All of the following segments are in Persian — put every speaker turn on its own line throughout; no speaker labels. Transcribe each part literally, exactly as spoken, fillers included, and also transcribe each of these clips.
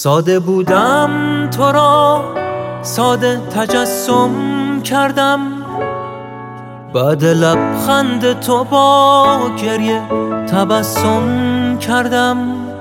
ساده بودم تو را ساده تجسم کردم، بعد لبخند تو با گریه تبسم کردم.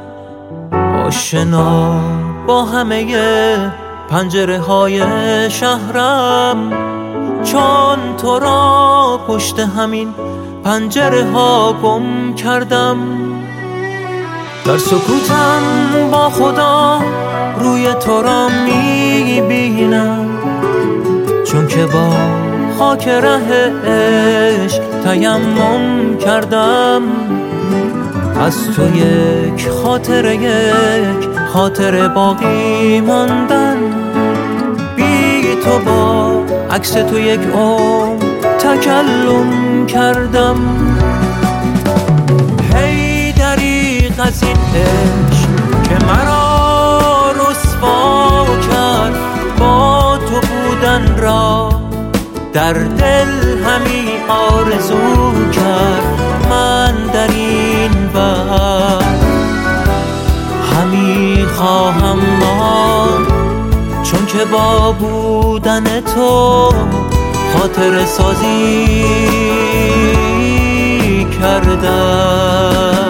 آشنا با همه پنجره های شهرم، چون تو را پشت همین پنجره ها گم کردم. در سکوتم با خدا روی تو را میبینم، چون که با خاک ره عشق تیمم کردم. از تو یک خاطره یک خاطره باقی ماندن، بی تو با عکس تو یک عمر تکلم کردم. هی دریغ از این عشق که مرا رسوا کرد، با تو بودن را در دل همی آرزو کرد. من در این وقت همی خواهم ماند، چون که با بودن تو خاطره سازی کردم.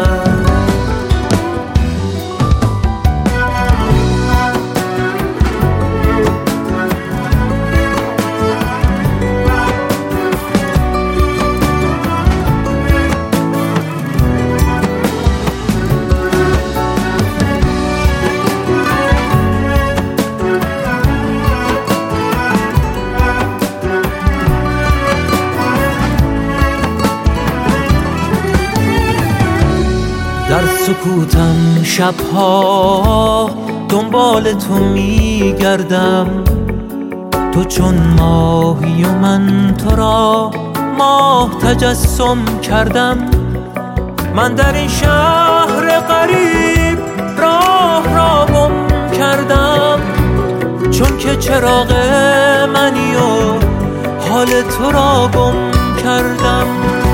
در سکوتم شبها دنبال تو میگردم، تو چون ماهی و من تو را ماه تجسم کردم. من در این شهر غریب راه را گم کردم، چون که چراغ منی و حال تو را گم کردم.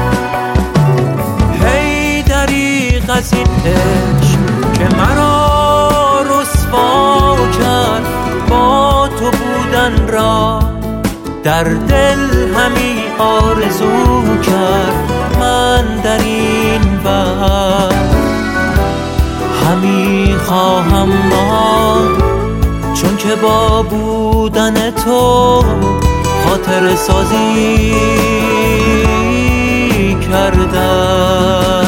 از این عشق که مرا رسوا کرد، با تو بودن را در دل همی آرزو کرد. من در این وقت همی خواهم ماند، چون که با بودن تو خاطره سازی کردم.